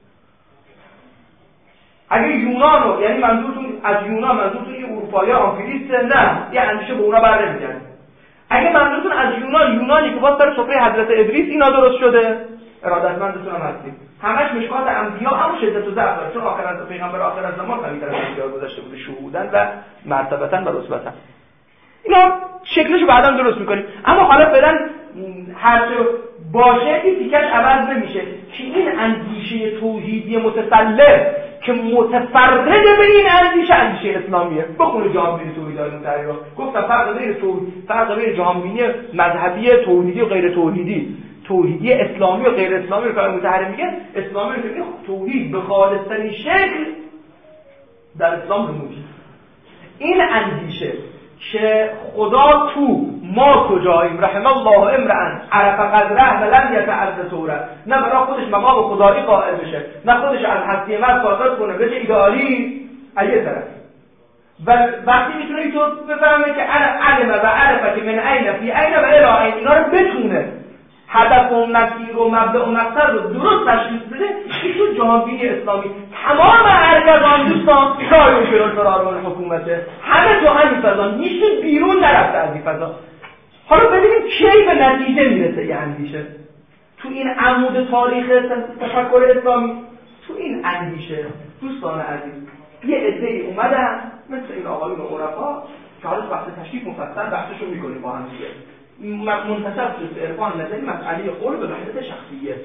Speaker 7: اگه یونانو، یعنی منظورتون از یونان منظورتون این اروپایی آمفیلیست، نه یه اندیشه به اونا بر نمیگرده. اگه منظورتون از یونانی که باز سر سفره حضرت ادریس اینا درست شده، ارادتمندتون هم هستیم. همش مشکات انبیا هم شدت و ضعف داره، چون آخر از پیغمبر آخر از زمان قوی تر از انبیا گذاشته بوده، شهودن و مرتبتاً و رتبتاً. اینا شکلشو بعداً درست میکنیم. اما حالا فعلا هر چه باشه این تیکش عوض نمیشه که این اندیشه توحیدی متسلح که متفرد به این اندیشه اسلامیه. بخونه جهانبینی توحیدی متحری رو. گفتم فرق بین جهانبینی مذهبی توحیدی و غیر توحیدی اسلامی و غیر اسلامی رو که متحری میگه. اسلامی رو که توحید به خالصترین شکل در اسلام نموده. این اندیشه که خدا تو ما کجاییم، رحم الله امرأ عرف قدره و لم یتعرض طوره، نه برای خودش مقام خدایی قائل بشه، نه خودش از هستی مرد ساقط کنه بشه ایدئالی ایه طرف. و وقتی میتونه اینطور بفهمه که علم و عرفه که من عین فی عین و الی عین، اینا رو بتونه هدف و مسیر و مبدأ و مقصد رو درست تشخیص بده. این جهانبینی اسلامی تمام ارکان دوستان شایع شده فرار حکومته، همه تو همین فضا، هیچ بیرون نرفته از این فضا. حالا ببینیم کی به نتیجه میرسه یه اندیشه تو این عمود تاریخ تفکر اسلامی. تو این اندیشه دوستان عزیز یه عده‌ای اومدن مثل این آقایون عرفا که حالا وقت تشریف مفصل بحثشو میکنیم با هم دیگه. منتسب شد عرفان نظری مسئله قول به وحدت شخصیه.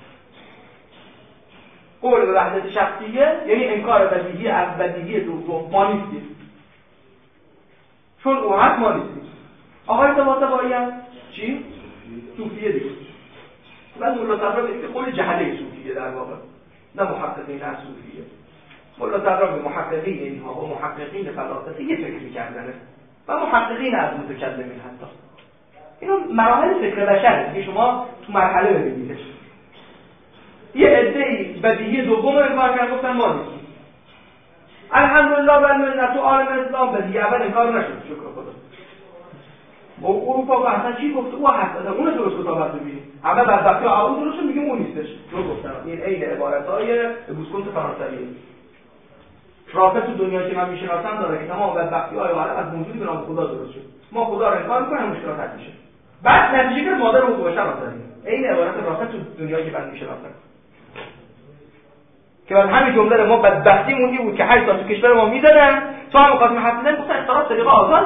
Speaker 7: قول به وحدت شخصیه یعنی انکار بدیهی از بدیهی دوم، ما نیستیم چون او هست، ما نیستیم. آقای طباطبایی هم چی؟ صوفیه دیگه. بعد مولا صدرا که قول جهله صوفیه در واقع، نه محققین از صوفیه. مولا صدرا به محققین اینها و محققین فلاسفه یه فکر می‌کردنه و محققین از متکلمین حتی. اینو مراحل فکر بشره که شما تو مرحله ببینیدش. یه عده‌ای بدیهی دوم انکار کردن، گفتن ما نیستیم. الحمدلله و المنت تو عالم اسلام بدیهی اول انکار نشد، شکر خدا. اروپا و اصلا چی گفته او هست اصلا اون درست کتابت ببینید همه بدبختی ها اون درست میگیم اون نیستش رو گفتم این عین عبارت‌های بوسکونت فرانسویه رافت تو دنیایی که من میشناسم داره که تمام بدبختی‌های عالم از موجودی به نام خدا درست شد ما خدا رو انکار می‌کنیم مشکلات حل میشه بعد نتیجه که مادر حقوق بشر آفرید عین عبارت رافت تو دنیایی که من میشناسم که بعد همین جمله ما بدبختی موندی بود که 8 سال تو کشور ما می‌زدن تو هم مقاطعه حرف نمی‌زنن گفتن اختلاف طریق آزاد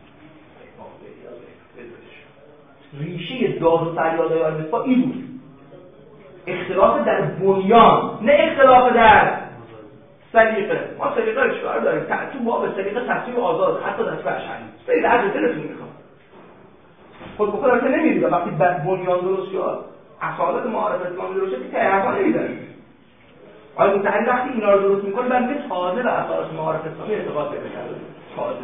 Speaker 7: ریشه داد و فریادهای آلمسپا این بود اختلاف در بنیان نه اختلاف در سلیقه ما سلیقه رو چکار داریم تو ما به سلیقه تصمیم آزاد حتی دست بشری سید عدل دلتون میخوام خود بخود همیشه نمیدید وقتی بنیان درست شد اصالت معارف اسلامی درست شد که تحرفا نمیداریم آیا متحلی وقتی اینا رو درست میکنه بنده تازه به اصالت معارف اسلامی اعتقاد پیدا کرده تازه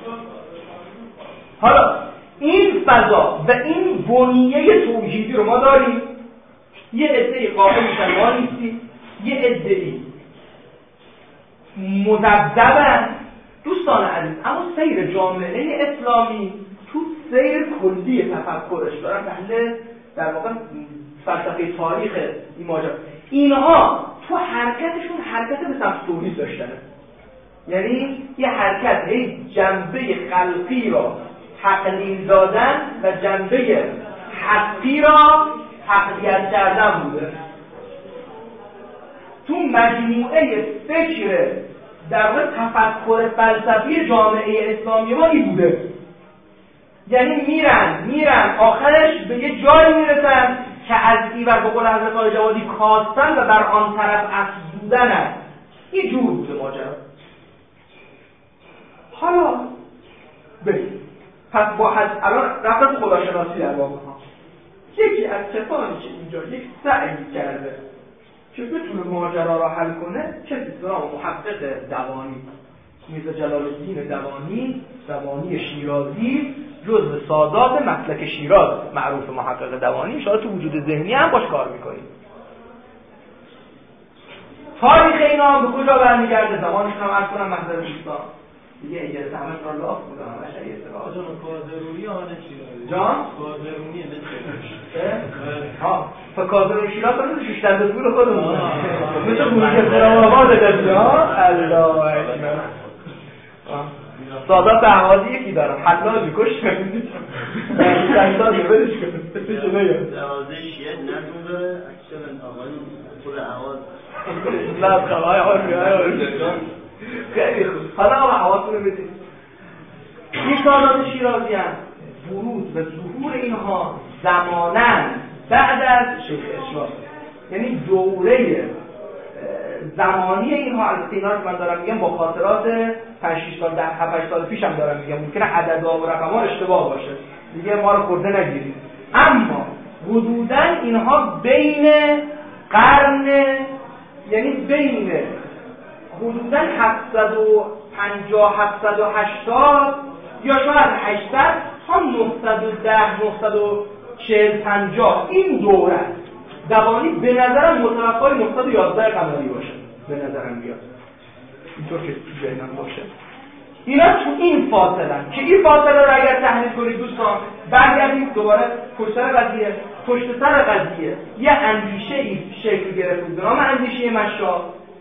Speaker 7: حالا این فضا و این بنیه توحیدی رو ما داریم یه عده‌ای قائل میشن ما نیستیم یه عده‌ای مذبذبن دوستان عزیز اما سیر جامعه اسلامی تو سیر کلی تفکرش دارن اهل در واقع فلسفه تاریخ این ماجرا اینها تو حرکتشون حرکت به سمت توحید داشتن یعنی یه حرکت جنبه خلقی را تقلیل دادن و جنبه حقی را تقویت کردن بوده تو مجموعه فکر در واقع تفکر فلسفی جامعه اسلامی ما این بوده یعنی میرن آخرش به یه جایی میرسن که از این بر بقول حضرت آقای جوادی کاستن و بر آن طرف افزودن است این جور بوده ماجرا حالا بریم پس با الان رفتن خداشناسی در واقع ها یکی از کسانی که اینجا یک سعی کرده که بتونه ماجرا را حل کنه کسی به نام محقق دوانی میرزا جلال الدین دوانی شیرازی جزو سادات مسلک شیراز معروف محقق دوانی شاید تو وجود ذهنی هم باش کار میکنید تاریخ اینا به کجا برمیگرده زمانشون هم عرض کنم محضر دوستان دیگه اگه همه را لاف بودن همه شریع استفاده
Speaker 4: جان کازرونی آنه شیراز
Speaker 7: جان؟
Speaker 4: کازرونی نه
Speaker 7: ها فکازرون شیراز کنید شیشتن به دور خودمون مثل گوشه فرام آباد داشتی ها الله اکبر سادات احوازی یکی دارم حلاجی کش کنید سنگسازی بدش کنید
Speaker 6: دوازه شیعه نتون داره اکشن آقای خود احواز
Speaker 7: نه خواهی آقای خیلی خوب حالا آقا حواسون رو بدید این سادات شیرازی هم ورود و ظهور اینها زماناً بعد از شیخ اشراف یعنی دوره زمانی اینها البته اینا رو من دارم میگم با خاطرات 5-6 سال 10-8 سال پیشم دارم میگم ممکنه عددها و رقم‌ها اشتباه باشه دیگه ما رو خورده نگیرید اما حدوداً اینها بین قرن یعنی بین حدوداً 750 780 یا شاید 800 تا 910 940 50 این دوره دوانی به نظرم متوقع 911 قمری باشه به نظرم بیاد اینطور که تو ذهنم باشه اینا تو این فاصله که این فاصله رو اگر تحلیل کنید دوستان برگردید دوباره پشت سر قضیه یه اندیشه ای شکل گرفت به نام اندیشه مشا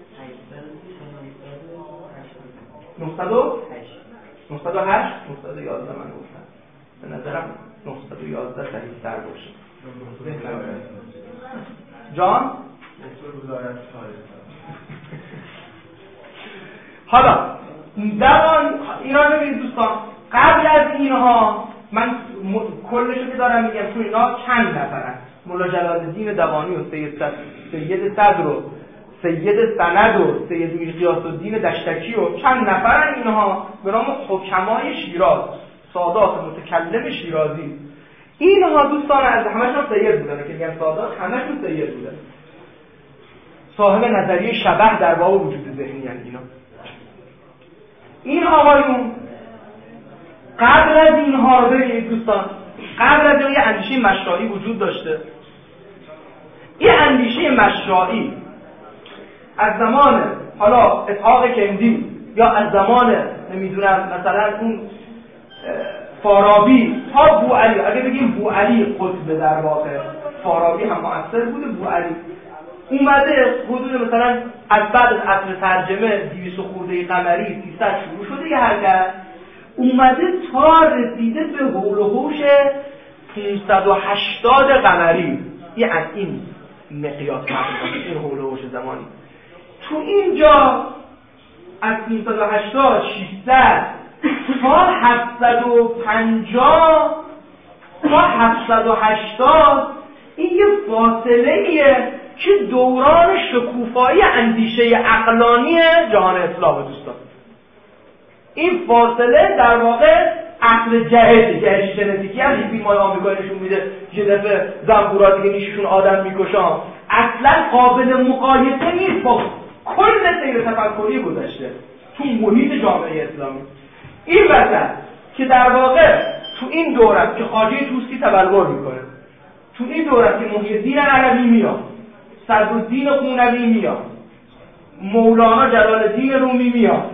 Speaker 7: 908 911 من گفتم به نظرم 911 صحیح تر باشه جان حالا زمان ایران ببینید دوستان قبل از اینها من کلشو که دارم میگم تو اینا چند نفرن مولا جلال الدین دوانی و سید صدر و سید سند و سید میر غیاث الدین دشتکی و چند نفرن اینها به نام حکمای شیراز سادات متکلم شیرازی اینها دوستان از همشون سید بودن که میگن سادات همشون سید بودن صاحب نظریه شبح در باب وجود ذهنی ان این آقایون قبل از اینها رو بگید دوستان قبل از یه اندیشه مشائی وجود داشته این اندیشه مشائی از زمان اسحاق کندی یا از زمان نمیدونم مثلا اون فارابی تا بوعلی، اگه بگیم بوعلی قطب در واقع، فارابی هم مؤثر بوده، بوعلی اومده حدود مثلا از بعد از عصر ترجمه 200 خورده قمری 300 شروع شده یه حرکت، اومده تا رسیده به حول و حوش 580 قمری، یه از این مقیاس مقیاس این حول و حوش زمانی. تو اینجا از 580 600 تا 750 تا 780 این یه فاصله ایه که دوران شکوفایی اندیشه عقلانی جهان اسلام دوستان. این فاصله در واقع عقل جهش ژنتیکی هم این بیمای آمریکایی نشون میده که دفعه زنبورا دیگه نیششون آدم میکشن، اصلا قابل مقایسه نیست با کل سیر تفکری گذشته تو محیط جامعه اسلامی. این وسط که در واقع تو این دورت که خواجه طوسی تبلور میکنه، تو این دورت که محیدین عربی میاد، صدرالدین خونوی میاد، مولانا جلال‌الدین رومی میاد،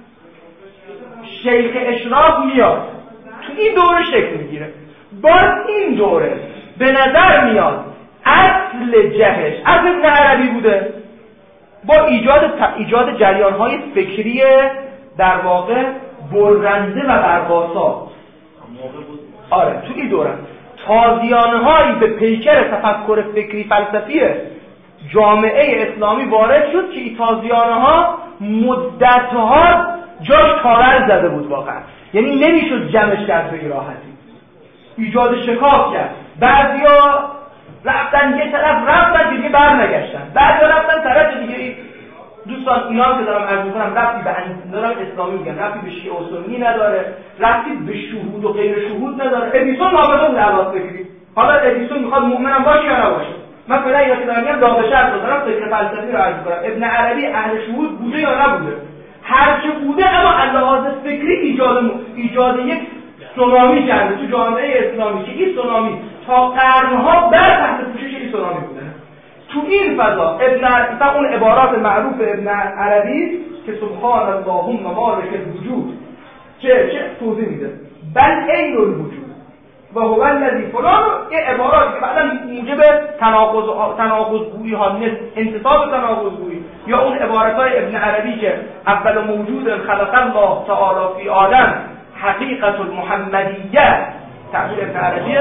Speaker 7: شیخ اشراق میاد، تو این دوره شکل میگیره. باز این دوره به نظر میاد اصل جهش از ابن عربی بوده، با ایجاد جریان‌های فکری در واقع برنده و برقاسا. آره تو این دوره تازیانهایی به پیکر تفکر فکری فلسفی جامعه اسلامی وارد شد که این تازیانها مدتها جاش تارل زده بود واقعا، یعنی نمیشد جمعش کرد به راحتی، ایجاد شکاف کرد. بعضیا رفتن یه طرف رفتن دیگه برنگشتن، بعضیا رفتن طرف دیگه. دوستان اینا که دارم عرض می‌کنم ربطی به دارم اسلامی میگم، ربطی به شیعه و سنی نداره، ربطی به شهود و غیر شهود نداره. ادیسون نابغه بود علاوه بگیرید، حالا ادیسون میخواد مؤمنم باشه یا نباشه. من فعلا اینا که دارم میگم داغشر دارم فکر فلسفی رو عرض می‌کنم. ابن عربی اهل شهود بوده یا نبوده؟ هر چه بوده، اما لحاظ فکری ایجاد یک سونامی کرده تو جامعه اسلامی که این سونامی تا قرنها بر تحت پوشش این سونامی بوده. تو این فضا مثلا اون عبارات معروف ابن عربی که سبحان اللهم مالک الوجود چه توضیح میده، بل عین الوجود و هو الذی فلان، این عبارات که بعدا موجب تناقض‌گویی ها، انتصاب تناقض‌گویی، یا اون عبارت‌های ابن عربی که اول موجود خلق الله تعالی فی آدم حقیقت المحمدیه، تعبیر ابن عربی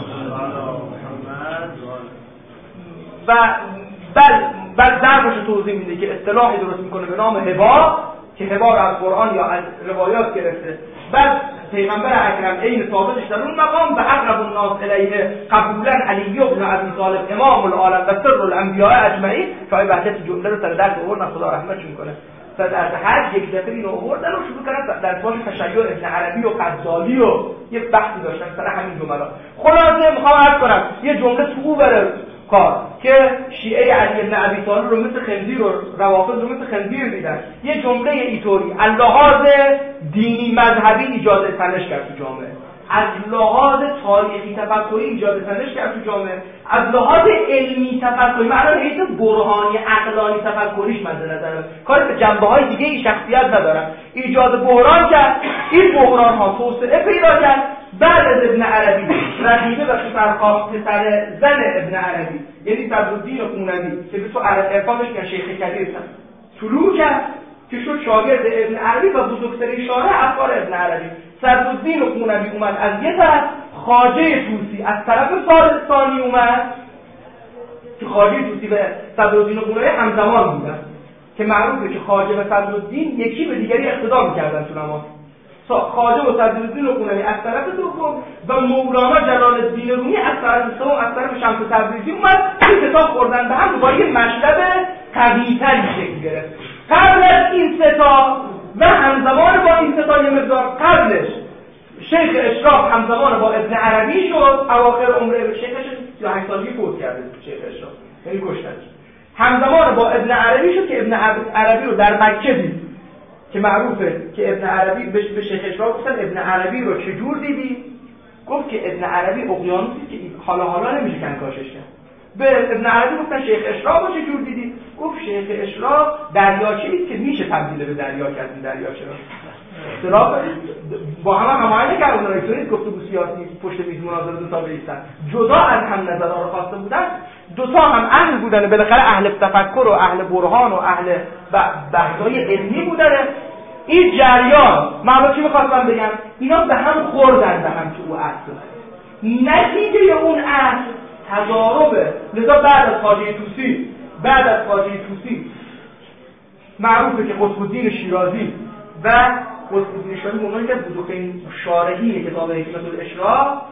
Speaker 7: و بل ضربش توضیح میده که اصطلاحی درست میکنه به نام هبا که هبا رو از قرآن یا از روایات گرفته. بعد پیغمبر اکرم عین ثابتش در اون مقام به اقرب الناس الیه قبولا علی بن ابی طالب امام العالم و سر الانبیاء اجمعین. که وحدت جمله رو سر درس آوردن، خدا رحمتش میکنه. بعد از هر یک دفعه اینو آوردن و شروع کردن در باش تشیع ابن عربی و غزالی و یه بحثی داشتن سر همین جملا. خلاصه میخوام عرض کنم یه جمله تو بره کار که شیعه علی بن ابی طالب رو مثل خنزیر و روافض رو مثل خنزیر دیدن. یه جمله اینطوری از لحاظ دینی مذهبی ایجاد تنش کرد تو جامعه، از لحاظ تاریخی تفکری ایجاد تنش کرد تو جامعه، از لحاظ علمی تفکری معنی هیچ برهانی عقلانی تفکریش مد نظرم، کار به جنبه‌های دیگه ای شخصیت ندارم، ایجاد بحران کرد. این بحران ها توسعه پیدا کرد بعد از ابن عربی. رقیبه و پسر زن ابن عربی یعنی صدرالدین خونوی که به تو عرفانش میگن شیخ کبیر طلوع کرد که شد شاگرد ابن عربی و بزرگترین شارح افکار ابن عربی. صدرالدین خونوی اومد از یه طرف، خواجه طوسی از طرف ثانی اومد که خواجه طوسی به صدرالدین خونوی همزمان بودن که معروفه که خواجه و صدرالدین یکی به دیگری اقتدا می‌کردن تو نماز. خواجه و صدرالدین خونوی از طرف دوم و مولانا جلال‌الدین رومی از طرف سوم از طرف شمس تبریزی اومد. این کتاب خوردن به هم با یه مشرب قوی‌تری شکل گرفت. قبل از این ستا و همزمان با این ستا یه مقدار قبلش شیخ اشراق همزمان با ابن عربی شد. اواخر عمر شیخش 38 سالگی فوت کرده شیخ اشراق، یعنی کشتنش. همزمان با ابن عربی شد که ابن عربی رو در مکه دید که معروفه که ابن عربی به شیخ اشراق گفتن ابن عربی رو چجور دیدی؟ گفت که ابن عربی اقیانوسی که حالا نمیشه کنکاشش کرد. به ابن عربی گفتن شیخ اشراق رو چجور دیدی؟ گفت شیخ اشراق دریاچه‌ای که میشه تبدیل به دریا کرد. این دریاچه رو با هم هماهنگ نکردن، رئیس گفتگو سیاسی پشت میز مناظره دو تا رئیسن، جدا از هم نظرها رو خواسته بودن، دو تا هم اهل بودن، بالاخره اهل تفکر و اهل برهان و اهل بحث‌های علمی بودن. این جریان معلومه چی می‌خواستم بگم، اینا به هم خوردن، به هم تو اصل نتیجه اون اصل تضاربه. لذا بعد از خواجه طوسی معروفه که قطب الدین شیرازی و قطب الدین شیرازی اونایی که بزرگترین شارحین کتاب حکمت الاشراق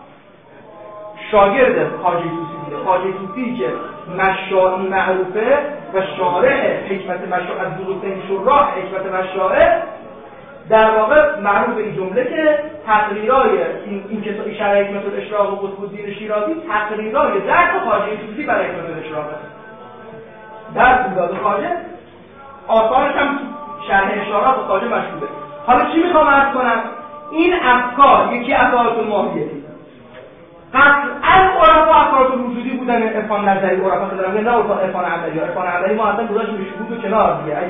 Speaker 7: شاگرد خواجه طوسی بوده. خواجه طوسی که مشائی معروفه و شارح حکمت مشائی، از بزرگترین شراح حکمت مشائی، در واقع معروف به این جمله که تقریرای این کتاب شرح حکمت الاشراق و قطب الدین شیرازی تقریرای درس خواجه طوسی برای حکمت الاشراق است. درس میداد خواجه، آثارش هم شرح اشارات خواجه مشهوره. حالا چی میخوام عرض کنم؟ این افکار یکی اثارات الماهیتی، قطعاً عرفا اثارات الوجودی بودن عرفان نظری، عرفا که دارم نه عرفان عملی. عرفان عملی ما اصلا گذاشتیم شهود و کنار دیگه.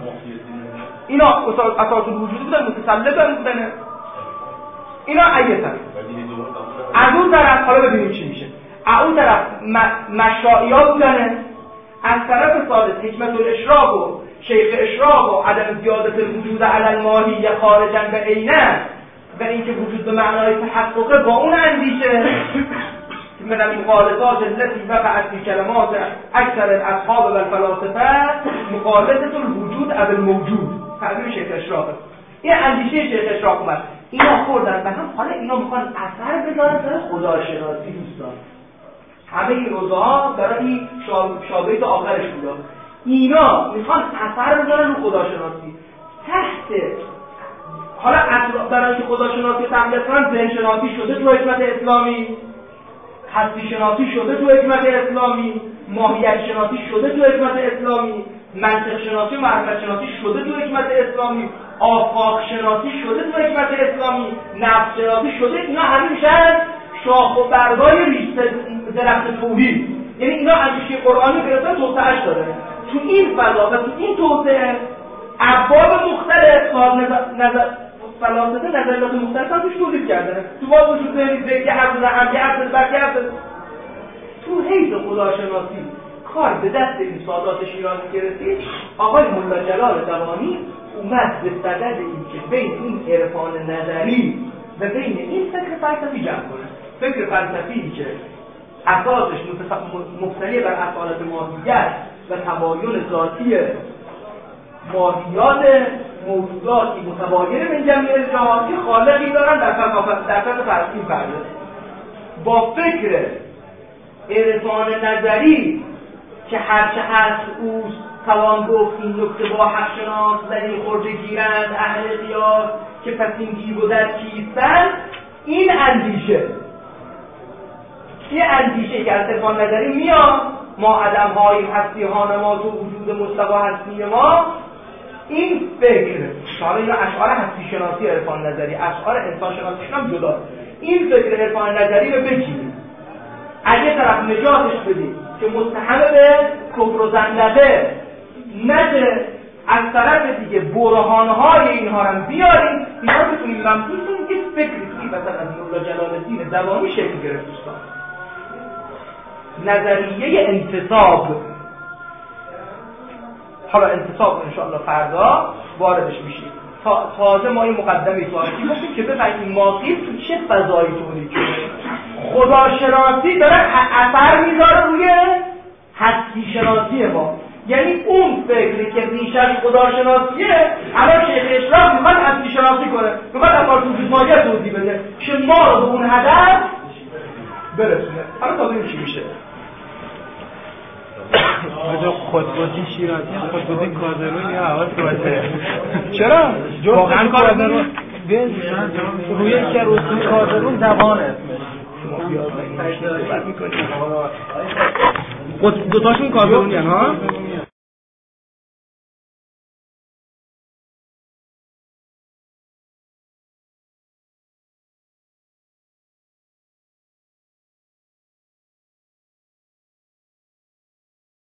Speaker 7: اینا اثارات الوجودی بودن، متسلب بودن. اینا ایتن. از اون طرف حالا ببینیم چی میشه. از اون طرف مشائی‌ها بودن، از طرف ثابت حکمت الاشراق و شیخ اشراق و عدم زیادت الوجود علی الماهی خارجا به عینه و اینکه وجود به معنای تحققه، با اون اندیشه من المغالطات التي وقعت في كلمات اکثر الاصحاب و الفلاسفه مغالطه الوجود او الموجود، تعبیر شیخ اشراق. این اندیشه شیخ اشراق اومد، اینا خوردن به هم. حالا اینا میخوان اثر بذارن در خداشناسی. دوستان همه این روزها برای شابهیت آخرش بودا، اینا میخوان اثر بذارن رو خداشناسی تحت. حالا برای که خداشناسی تقلیل کنن، ذهن شناسی شده تو حکمت اسلامی، هستی شناسی شده تو حکمت اسلامی، ماهیت شناسی شده تو حکمت اسلامی، منطق شناسی و معرفت شناسی شده تو حکمت اسلامی، آفاق شناسی شده تو حکمت اسلامی، نفس شناسی شده. اینا همه میشن شاخ و برگای ریشه درخت توحید. یعنی اینا اندیشه قرآنی گرفتن توسعه‌اش داره. تو این فضا و تو این توسعه ابواب مختلف فلاسفه نظریات مختلف هم توش تولید کردن. تو باز وجود ذهنی که حرف زدن، که حرف زدن، تو حیث خداشناسی کار به دست این سادات شیرازی گرفتید. آقای مولا جلال دوانی اومد به صدد این که بین این عرفان نظری و بین این فکر فلسفی جمع کنه. فکر فلسفی که اساسش مبتنی بر اصالت ماهیت و تباین ذاتی ماهیات موجوداتی متباین من جمعی الجهات که خالقی دارن در سطح فرضی فرده، با فکر عرفان نظری که هرچه هست اوست، توان گفت این نکته با حق شناس در این خرجه گیرند اهل قیاس که پس این گیب و در کیستن. این اندیشه که از عرفان نظری میاد، ما عدم هاییم هستی ها نماز و وجود مستقا هستی ما. این فکر حالا اینا اشعار هستی شناسی عرفان نظری، اشعار انسان شناسی هم جدا. این فکر عرفان نظری رو بچینید، از یه طرف نجاتش بدید که متهم به کفر و زندقه نشه، از طرف دیگه برهانهای اینها رو بیارید. اینا رو بتونید ممتون کنید که فکری مثلا از مولا جلال الدین دوانی شکل گرفت. دوستان نظریه انتصاب، حالا انتصاب انشاءالله فردا واردش میشیم. تازه ما این مقدمه تاریخی گفتیم که بفهمیم ماقیف تو چه فضایی تولید شده. خداشناسی داره اثر میذاره روی هستی شناسی ما. یعنی اون فکری که ریشش خداشناسیه، الان شیخ اشراق میخواد هستی شناسی کنه، میخواد اثار وجود ماهیت توضیح بده که ما رو به اون هدف برسونه. حالا تا ببینیم چی میشه.
Speaker 1: آجا خودبازی شیرازی هم خودبازی کازرون یا حواس باشه. چرا؟ واقعا کازرون روی که رسول کازرون دوانه دوتاشون کازرون ها؟